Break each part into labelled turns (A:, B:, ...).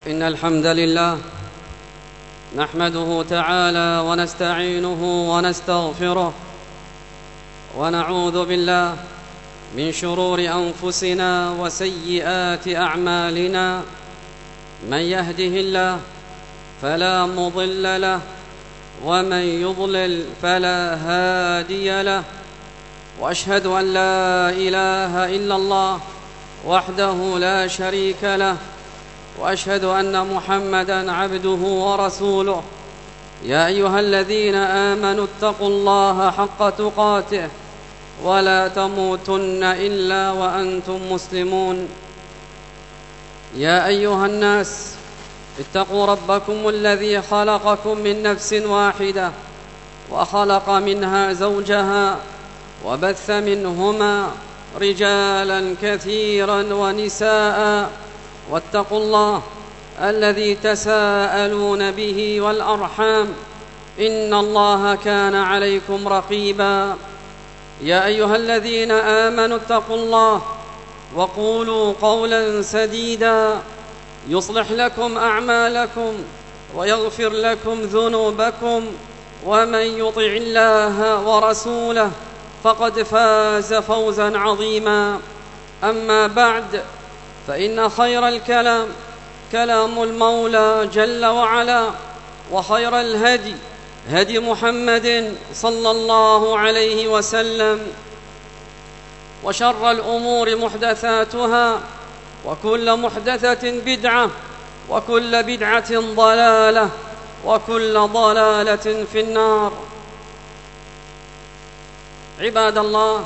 A: إن الحمد لله نحمده تعالى ونستعينه ونستغفره ونعوذ بالله من شرور أنفسنا وسيئات أعمالنا. من يهده الله فلا مضل له ومن يضلل فلا هادي له، وأشهد أن لا إله إلا الله وحده لا شريك له، وأشهد أن محمدًا عبده ورسوله. يا أيها الذين آمنوا اتقوا الله حق تقاته ولا تموتن إلا وأنتم مسلمون. يا أيها الناس اتقوا ربكم الذي خلقكم من نفس واحدة وخلق منها زوجها وبث منهما رجالا كثيرا ونساء، واتقوا الله الذي تساءلون به والأرحام إن الله كان عليكم رقيبا. يا أيها الذين آمنوا اتقوا الله وقولوا قولا سديدا يصلح لكم أعمالكم ويغفر لكم ذنوبكم، ومن يطع الله ورسوله فقد فاز فوزا عظيما. أما بعد، فإن خير الكلام كلام المولى جل وعلا، وخير الهدي هدي محمد صلى الله عليه وسلم، وشر الأمور محدثاتها، وكل محدثة بدعة، وكل بدعة ضلالة، وكل ضلالة في النار. عباد الله،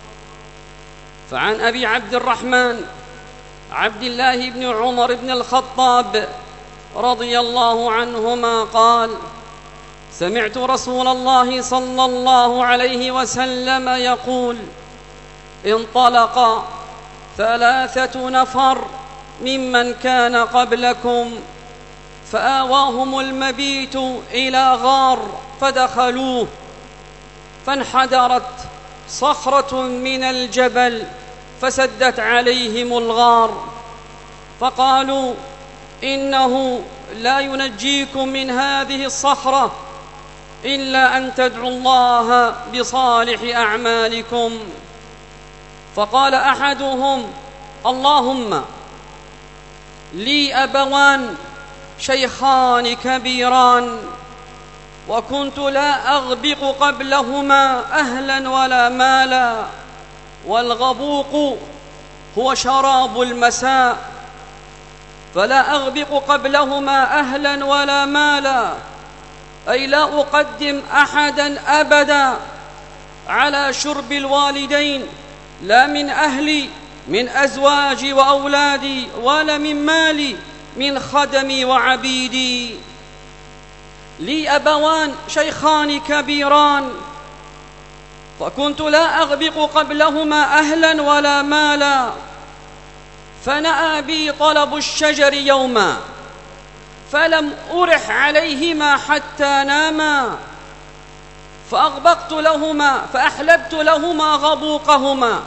A: فعن أبي عبد الرحمن عبد الله بن عمر بن الخطاب رضي الله عنهما قال: سمعت رسول الله صلى الله عليه وسلم يقول: انطلق 3 نفر ممن كان قبلكم فآواهم المبيت إلى غار فدخلوه، فانحدرت صخرة من الجبل فسدت عليهم الغار، فقالوا: إنه لا ينجيكم من هذه الصخرة إلا أن تدعوا الله بصالح أعمالكم. فقال أحدهم: اللهم لي أبوان شيخان كبيران، وكنت لا أغبق قبلهما أهلا ولا مالا، والغبوق هو شراب المساء، فلا أغبق قبلهما أهلا ولا مالا، أي لا أقدم أحدا أبدا على شرب الوالدين، لا من أهلي من أزواجي وأولادي، ولا من مالي من خدمي وعبيدي. لي أبوان شيخان كبيران، فكنت لا أغبق قبلهما أهلا ولا مالا، فنأى بي طلب الشجر يوما فلم أرح عليهما حتى ناما، فأغبقت لهما فأحلبت لهما غبوقهما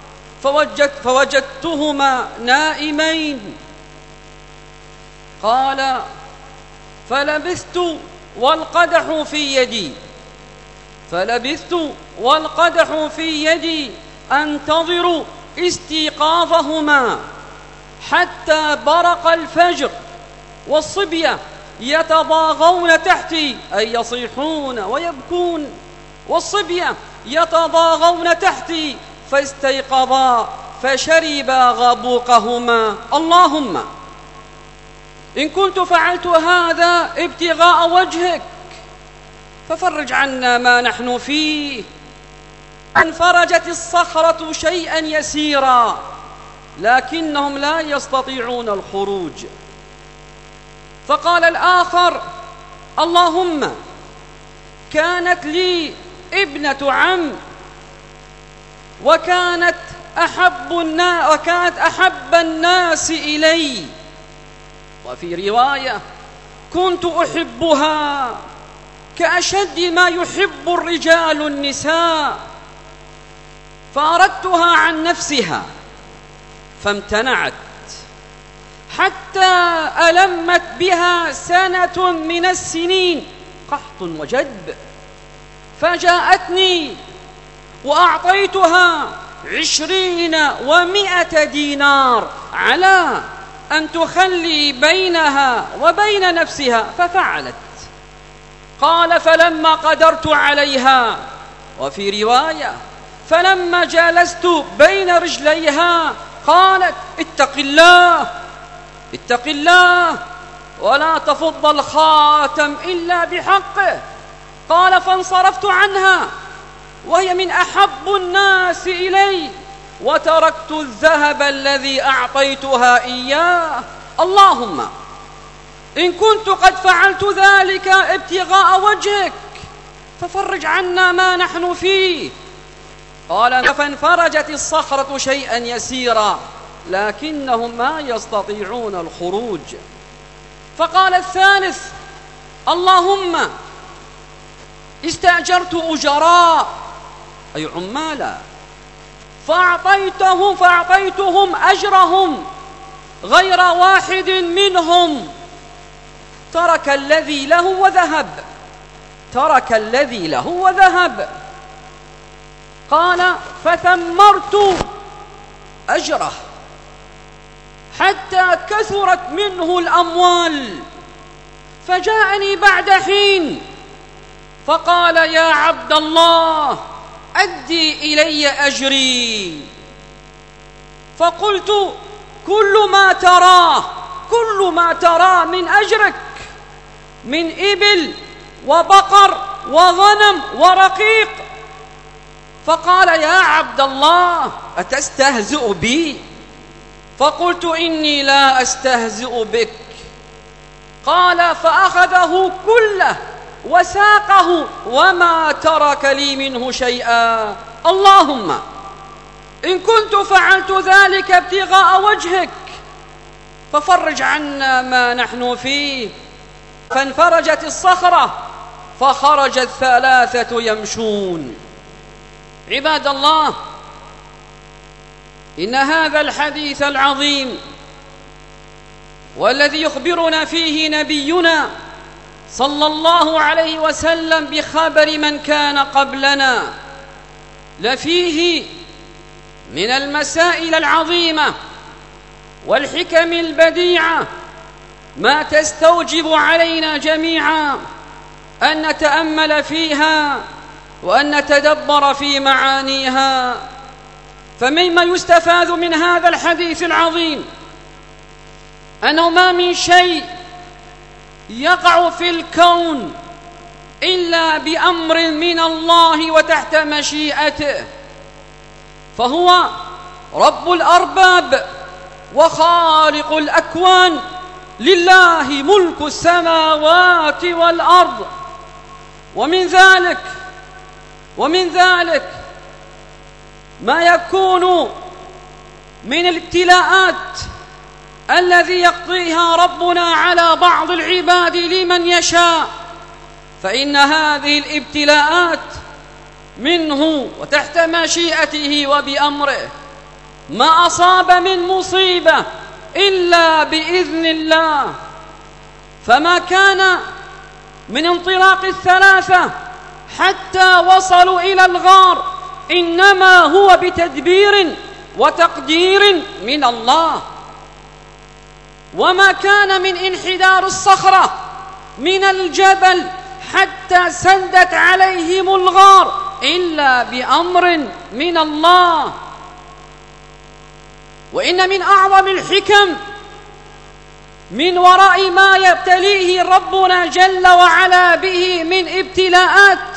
A: فوجدتهما نائمين. قال: فلبثت والقدح في يدي أنتظر استيقاظهما حتى برق الفجر، والصبية يتضاغون تحتي، أي يصيحون ويبكون، والصبية يتضاغون تحتي، فاستيقظا فشربا غبوقهما. اللهم إن كنت فعلت هذا ابتغاء وجهك ففرج عنا ما نحن فيه. انفرجت الصخرة شيئا يسيرا، لكنهم لا يستطيعون الخروج. فقال الآخر: اللهم كانت لي ابنة عم، وكانت أحب الناس إلي، وفي رواية: كنت أحبها كأشد ما يحب الرجال النساء، فأردتها عن نفسها فامتنعت، حتى ألمت بها سنة من السنين، قحط وجدب، فجاءتني وأعطيتها 20 و100 دينار على أن تخلي بينها وبين نفسها، ففعلت. قال: فلما قدرت عليها، وفي رواية: فلما جلست بين رجليها، قالت: اتق الله اتق الله ولا تفض الخاتم إلا بحقه. قال: فانصرفت عنها وهي من أحب الناس إلي، وتركت الذهب الذي أعطيتها إياه. اللهم إن كنت قد فعلت ذلك ابتغاء وجهك ففرج عنا ما نحن فيه. قال: فانفرجت الصخرة شيئا يسيرا، لكنهم ما يستطيعون الخروج. فقال الثالث: اللهم استأجرت أجراء، أي عمالا، فأعطيتهم أجرهم، غير واحد منهم ترك الذي له وذهب. قال: فثمرت أجره حتى كثرت منه الأموال، فجاءني بعد حين فقال: يا عبد الله، أدي إلي أجري. فقلت: كل ما تراه من أجرك من إبل وبقر وغنم ورقيق. فقال: يا عبد الله، أتستهزئ بي؟ فقلت: إني لا أستهزئ بك. قال: فأخذه كله وساقه وما ترك لي منه شيئا. اللهم إن كنت فعلت ذلك ابتغاء وجهك ففرج عنا ما نحن فيه. فانفرجت الصخرة فخرج الثلاثة يمشون. عباد الله، إن هذا الحديث العظيم والذي يخبرنا فيه نبينا صلى الله عليه وسلم بخبر من كان قبلنا لفيه من المسائل العظيمة والحكم البديعة ما تستوجب علينا جميعا أن نتأمل فيها وأن نتدبر في معانيها. فمما يستفاد من هذا الحديث العظيم أنه ما من شيء يقع في الكون إلا بأمر من الله وتحت مشيئته، فهو رب الأرباب وخالق الأكوان، لله ملك السماوات والأرض. ومن ذلك ما يكون من الابتلاءات الذي يقضيها ربنا على بعض العباد لمن يشاء، فإن هذه الابتلاءات منه وتحت مشيئته وبأمره. ما أصاب من مصيبة إلا بإذن الله، فما كان من انطلاق الثلاثة حتى وصلوا إلى الغار إنما هو بتدبير وتقدير من الله. وما كان من انحدار الصخرة من الجبل حتى سدت عليهم الغار إلا بأمر من الله. وإن من أعظم الحكم من وراء ما يبتليه ربنا جل وعلا به من ابتلاءات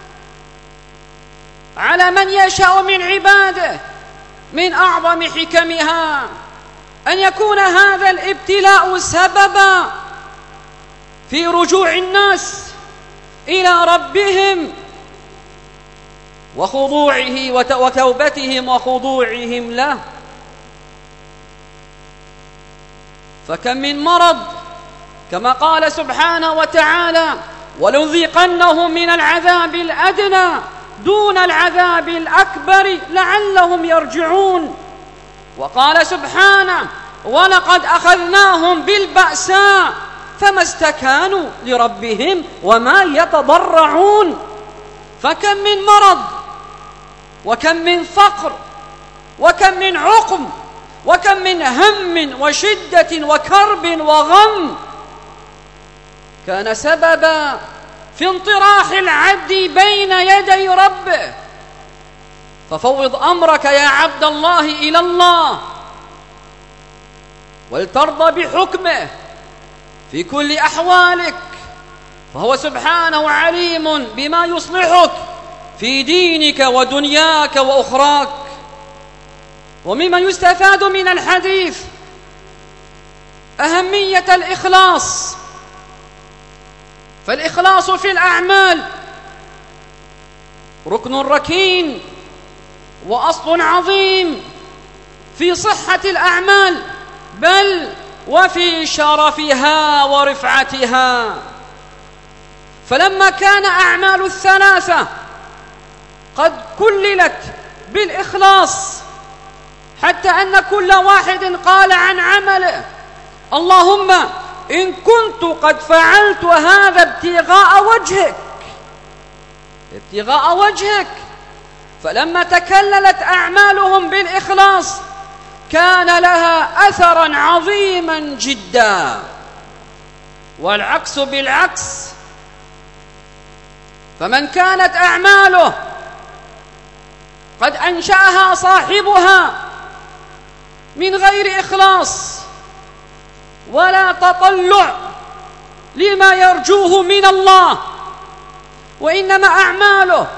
A: على من يشاء من عباده، من أعظم حكمها أن يكون هذا الابتلاء سببا في رجوع الناس إلى ربهم وخضوعه وتوبتهم وخضوعهم له. فكم من مرض كما قال سبحانه وتعالى: ولنذيقنهم من العذاب الأدنى دون العذاب الأكبر لعلهم يرجعون. وقال سبحانه: ولقد أخذناهم بالبأساء فما استكانوا لربهم وما يتضرعون. فكم من مرض، وكم من فقر، وكم من عقم، وكم من هم وشدة وكرب وغم كان سببا في انطراح العبد بين يدي ربه. ففوض أمرك يا عبد الله إلى الله، ولترضى بحكمه في كل أحوالك، فهو سبحانه عليم بما يصلحك في دينك ودنياك وأخراك. ومما يستفاد من الحديث أهمية الإخلاص، فالإخلاص في الأعمال ركن ركين وأصل عظيم في صحة الأعمال، بل وفي شرفها ورفعتها. فلما كان أعمال الثلاثة قد كللت بالإخلاص، حتى أن كل واحد قال عن عمله: اللهم إن كنت قد فعلت هذا ابتغاء وجهك. فلما تكللت أعمالهم بالإخلاص كان لها أثرا عظيما جدا. والعكس بالعكس، فمن كانت أعماله قد أنشأها صاحبها من غير إخلاص ولا تطلع لما يرجوه من الله، وإنما أعماله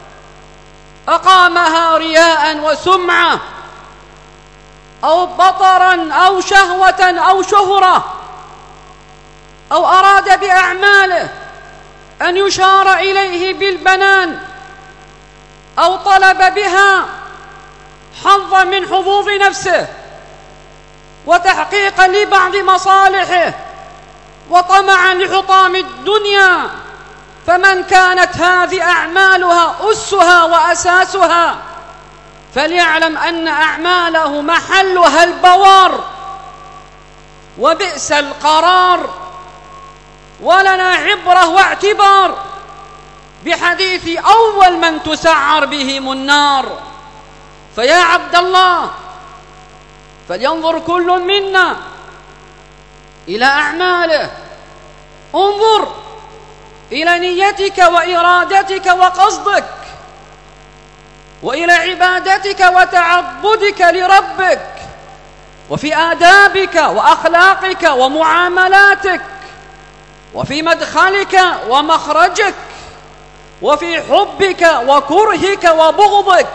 A: أقامها رياء وسمعة أو بطرا أو شهوة أو شهرة، أو أراد بأعماله أن يشار إليه بالبنان، أو طلب بها حظا من حظوظ نفسه وتحقيقا لبعض مصالحه وطمعا لحطام الدنيا. فمن كانت هذه أعمالها أسها وأساسها فليعلم أن أعماله محلها البوار وبئس القرار. ولنا عبرة واعتبار بحديث أول من تسعر بهم النار. فيا عبد الله، فلينظر كل منا إلى أعماله، انظر إلى نيتك وإرادتك وقصدك، وإلى عبادتك وتعبدك لربك، وفي آدابك وأخلاقك ومعاملاتك، وفي مدخلك ومخرجك، وفي حبك وكرهك وبغضك،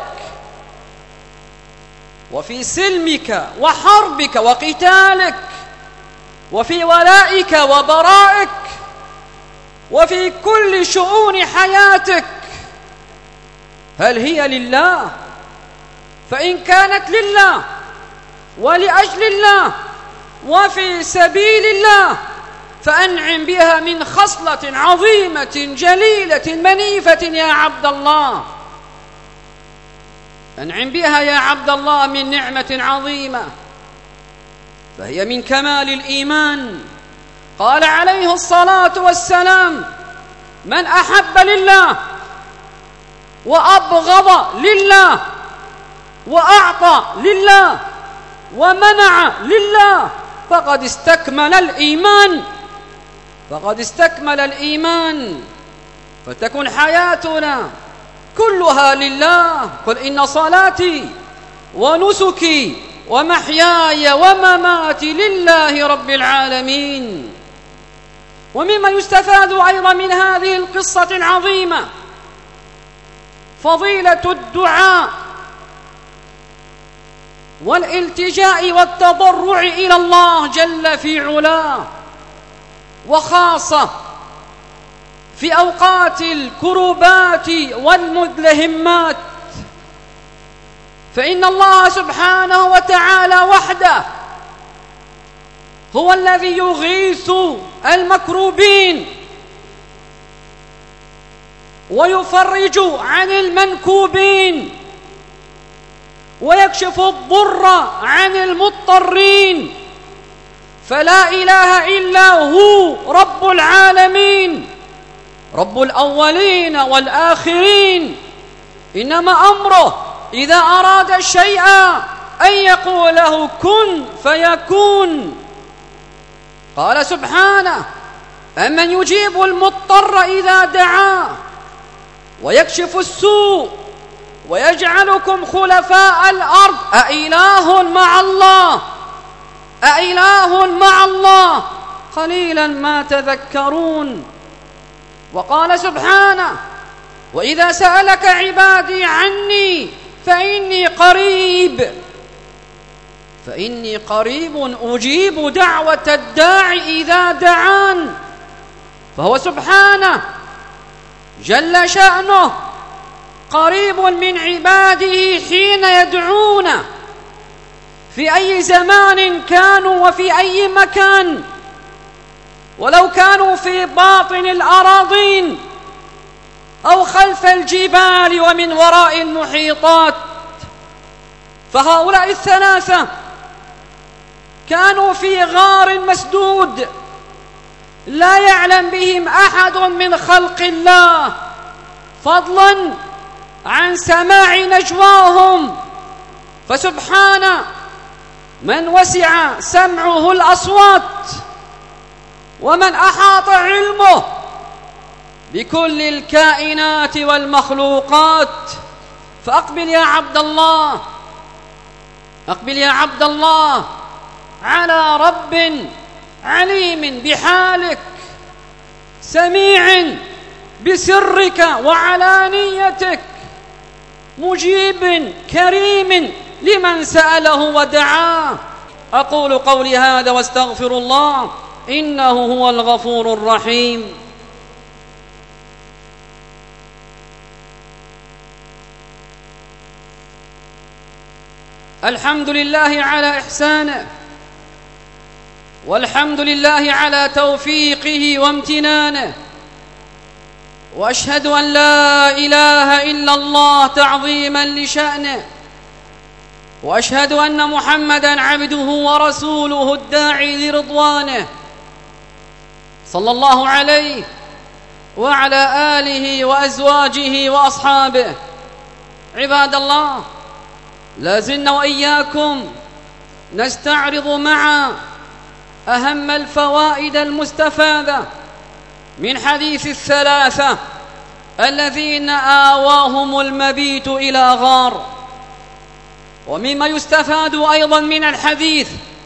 A: وفي سلمك وحربك وقتالك، وفي ولائك وبرائك، وفي كل شؤون حياتك. هل هي لله؟ فإن كانت لله ولأجل الله وفي سبيل الله فأنعم بها من خصلة عظيمة جليلة منيفة يا عبد الله. أنعم بها يا عبد الله من نعمة عظيمة، فهي من كمال الإيمان. قال عليه الصلاة والسلام: من أحب لله وأبغض لله وأعطى لله ومنع لله فقد استكمل الإيمان. فتكن حياتنا كلها لله. قل إن صلاتي ونسكي ومحياي ومماتي لله رب العالمين. ومما يستفاد أيضا من هذه القصة العظيمة فضيلة الدعاء والالتجاء والتضرع إلى الله جل في علاه، وخاصة في أوقات الكربات والمدلهمات، فإن الله سبحانه وتعالى وحده هو الذي يغيث المكروبين ويفرج عن المنكوبين ويكشف الضر عن المضطرين فلا إله إلا هو رب العالمين، رب الأولين والآخرين. إنما أمره إذا أراد شيئا أن يقول له كن فيكون. قال سبحانه: أمن يجيب المضطر إذا دعاه ويكشف السوء ويجعلكم خلفاء الأرض أإله مع الله، أإله مع الله قليلا ما تذكرون. وقال سبحانه: وإذا سألك عبادي عني فإني قريب أجيب دعوة الداع إذا دعان. فهو سبحانه جل شأنه قريب من عباده حين يدعونه في أي زمان كانوا وفي أي مكان، ولو كانوا في باطن الأراضين أو خلف الجبال ومن وراء المحيطات. فهؤلاء الثلاثة كانوا في غار مسدود لا يعلم بهم أحد من خلق الله، فضلا عن سماع نجواهم. فسبحان من وسع سمعه الأصوات ومن أحاط علمه بكل الكائنات والمخلوقات. فأقبل يا عبد الله، أقبل يا عبد الله على رب عليم بحالك، سميع بسرك وعلانيتك، مجيب كريم لمن سأله ودعاه. أقول قولي هذا واستغفر الله إنه هو الغفور الرحيم. الحمد لله على إحسانه، والحمد لله على توفيقه وامتنانه، وأشهد أن لا إله إلا الله تعظيما لشأنه، وأشهد أن محمدًا عبده ورسوله الداعي لرضوانه، صلى الله عليه وعلى آله وأزواجه وأصحابه. عباد الله، لازلنا وإياكم نستعرض معا أهم الفوائد المستفادة من حديث الثلاثة الذين آواهم المبيت إلى غار. ومما يستفاد أيضا من الحديث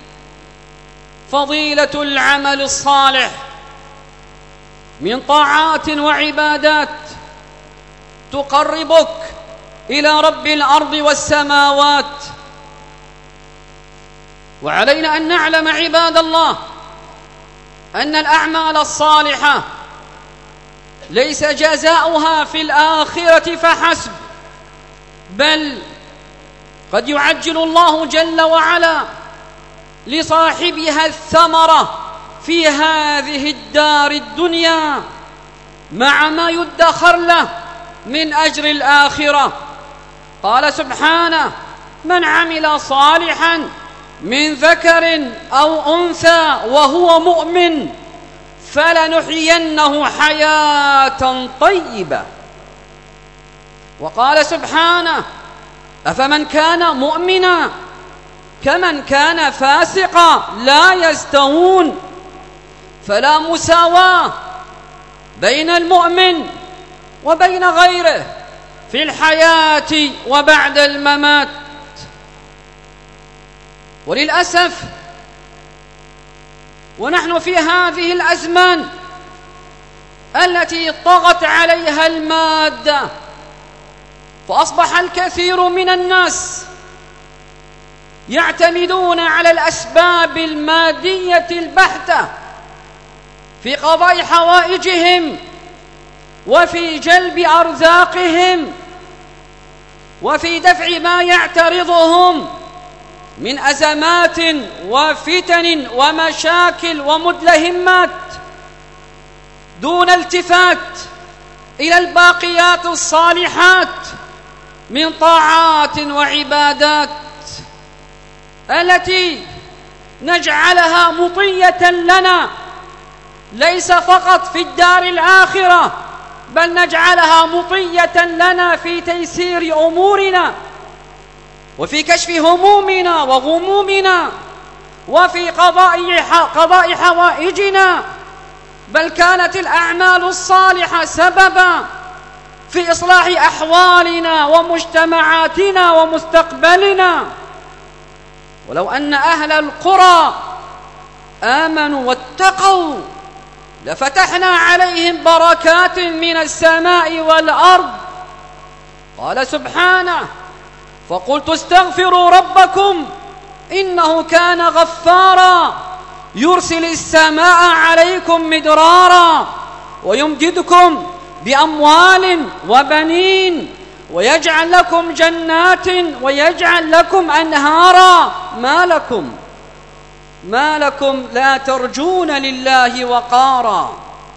A: فضيلة العمل الصالح من طاعات وعبادات تقربك إلى رب الأرض والسماوات. وعلينا أن نعلم عباد الله أن الأعمال الصالحة ليس جزاؤها في الآخرة فحسب، بل قد يعجل الله جل وعلا لصاحبها الثمرة في هذه الدار الدنيا مع ما يدخر له من أجر الآخرة. قال سبحانه: من عمل صالحا من ذكر أو أنثى وهو مؤمن فلنحيينه حياة طيبة. وقال سبحانه: أفمن كان مؤمنا كمن كان فاسقا لا يستوون. فلا مساواة بين المؤمن وبين غيره في الحياة وبعد الممات. وللأسف ونحن في هذه الأزمان التي طغت عليها المادة، فأصبح الكثير من الناس يعتمدون على الأسباب المادية البحتة في قضاء حوائجهم وفي جلب أرزاقهم وفي دفع ما يعترضهم من أزمات وفتن ومشاكل ومدلهمات، دون التفات إلى الباقيات الصالحات من طاعات وعبادات التي نجعلها مطية لنا، ليس فقط في الدار الآخرة، بل نجعلها مطية لنا في تيسير أمورنا، وفي كشف همومنا وغمومنا، وفي قضاء حوائجنا. بل كانت الأعمال الصالحة سببا في إصلاح أحوالنا ومجتمعاتنا ومستقبلنا. ولو أن أهل القرى آمنوا واتقوا لفتحنا عليهم بركات من السماء والأرض. قال سبحانه: فقلت استغفروا ربكم إنه كان غفارا يرسل السماء عليكم مدرارا ويمددكم بأموال وبنين ويجعل لكم جنات ويجعل لكم أنهارا ما لكم لا ترجون لله وقارا.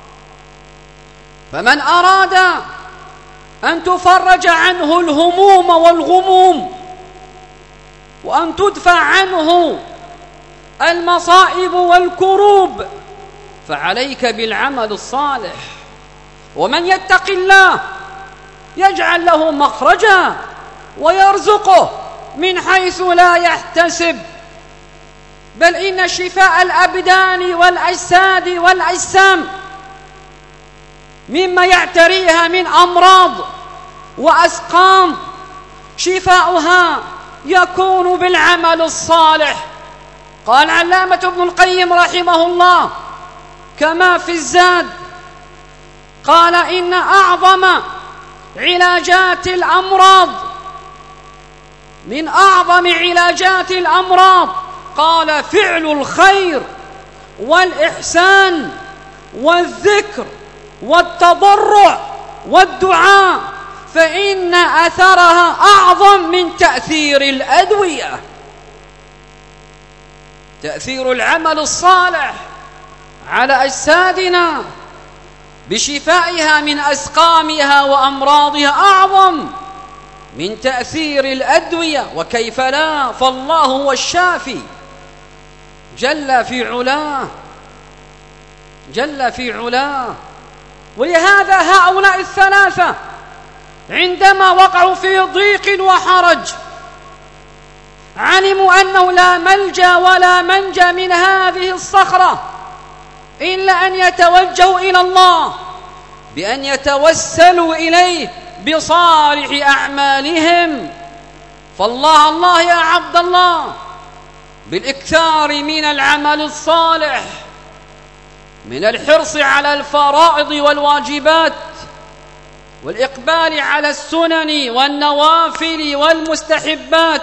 A: فمن أراد أن تفرج عنه الهموم والغموم وأن تدفع عنه المصائب والكروب فعليك بالعمل الصالح. ومن يتق الله يجعل له مخرجا ويرزقه من حيث لا يحتسب. بل إن شفاء الأبدان والأجساد والأجسام مما يعتريها من أمراض وأسقام شفاؤها يكون بالعمل الصالح. قال علامة ابن القيم رحمه الله كما في الزاد، قال: إن أعظم علاجات الأمراض، من أعظم علاجات الأمراض، قال: فعل الخير والإحسان والذكر والتضرع والدعاء، فإن أثرها أعظم من تأثير الأدوية. تأثير العمل الصالح على أجسادنا بشفائها من أسقامها وأمراضها أعظم من تأثير الأدوية، وكيف لا، فالله هو الشافي جل في علاه. ولهذا هؤلاء الثلاثة عندما وقعوا في ضيق وحرج علموا أنه لا ملجأ ولا منجى من هذه الصخرة إلا أن يتوجهوا إلى الله بأن يتوسلوا إليه بصالح أعمالهم. فالله يا عبد الله بالإكثار من العمل الصالح، من الحرص على الفرائض والواجبات، والإقبال على السنن والنوافل والمستحبات،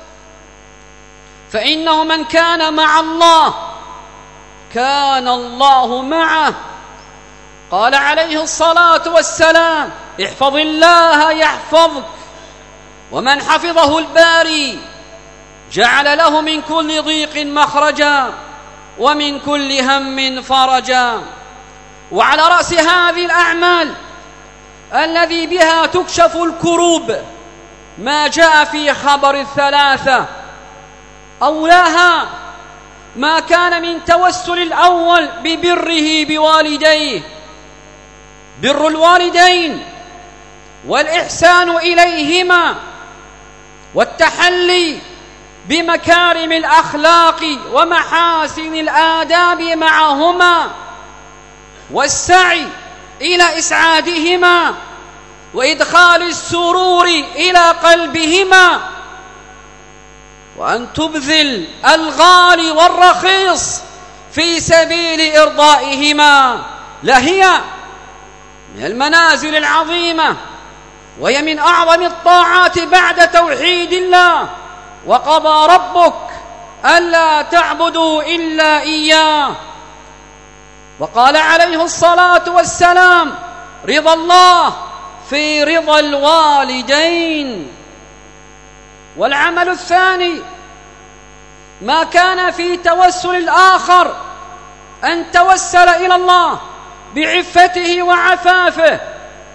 A: فإنه من كان مع الله كان الله معه. قال عليه الصلاة والسلام: احفظ الله يحفظك، ومن حفظه الباري جعل له من كل ضيق مخرجا ومن كل هم فرجا. وعلى رأس هذه الأعمال الذي بها تكشف الكروب ما جاء في خبر الثلاثة، أولاها ما كان من توسل الأول ببره بوالديه، بر الوالدين والإحسان إليهما والتحلي بمكارم الأخلاق ومحاسن الآداب معهما، والسعي إلى إسعادهما وإدخال السرور إلى قلبهما، وأن تبذل الغالي والرخيص في سبيل إرضائهما، لهي من المنازل العظيمة، وهي من أعظم الطاعات بعد توحيد الله. وقضى ربك ألا تعبدوا إلا إياه. وقال عليه الصلاة والسلام: رضا الله في رضا الوالدين. والعمل الثاني ما كان في توسل الآخر أن توسل إلى الله بعفته وعفافه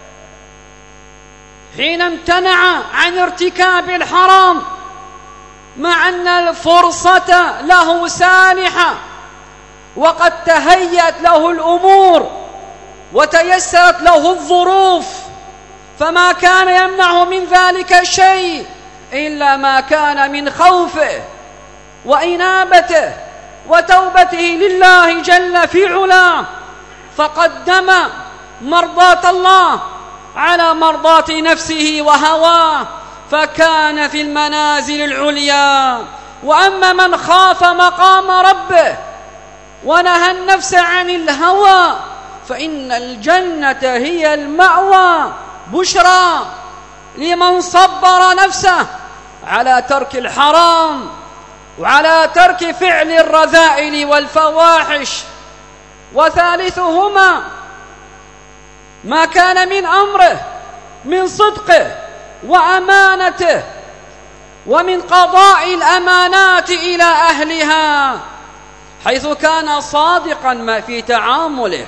A: حين امتنع عن ارتكاب الحرام مع أن الفرصة له سانحة وقد تهيأت له الأمور وتيسرت له الظروف، فما كان يمنعه من ذلك شيء إلا ما كان من خوفه وإنابته وتوبته لله جل في علاه، فقدم مرضاة الله على مرضاة نفسه وهواه، فكان في المنازل العليا. وأما من خاف مقام ربه ونهى النفس عن الهوى فإن الجنة هي المأوى. بشرى لمن صبر نفسه على ترك الحرام وعلى ترك فعل الرذائل والفواحش. وثالثهما ما كان من أمره من صدقه وأمانته ومن قضاء الأمانات إلى أهلها، حيث كان صادقا ما في تعامله،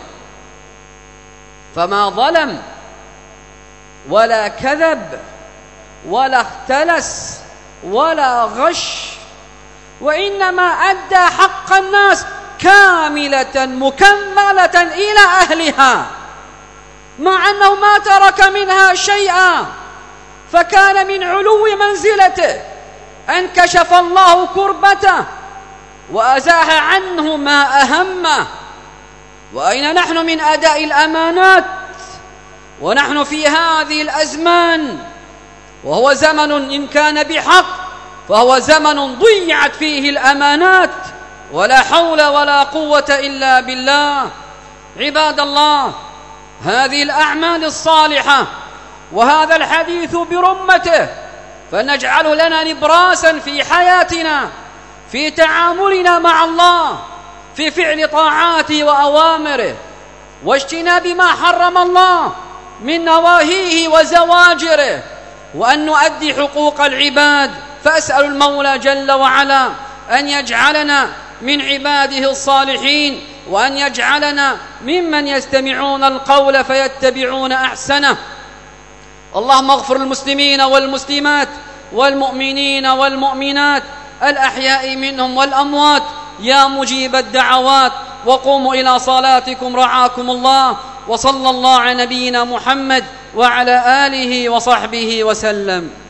A: فما ظلم ولا كذب ولا اختلس ولا غش، وإنما أدى حق الناس كاملة مكملة إلى أهلها، مع أنه ما ترك منها شيئا، فكان من علو منزلته أن كشف الله كربته وأزاح عنه ما أهمه. وأين نحن من أداء الأمانات ونحن في هذه الأزمان؟ وهو زمن إن كان بحق فهو زمن ضيعت فيه الأمانات، ولا حول ولا قوة إلا بالله. عباد الله، هذه الأعمال الصالحة وهذا الحديث برمته فنجعل لنا نبراسا في حياتنا، في تعاملنا مع الله، في فعل طاعاته وأوامره واجتناب ما حرم الله من نواهيه وزواجره، وأن نؤدي حقوق العباد. فأسأل المولى جل وعلا أن يجعلنا من عباده الصالحين، وأن يجعلنا ممن يستمعون القول فيتبعون أحسنه. اللهم اغفر المسلمين والمسلمات والمؤمنين والمؤمنات الأحياء منهم والأموات يا مجيب الدعوات. وقوموا إلى صلاتكم رعاكم الله، وصلى الله على نبينا محمد وعلى آله وصحبه وسلم.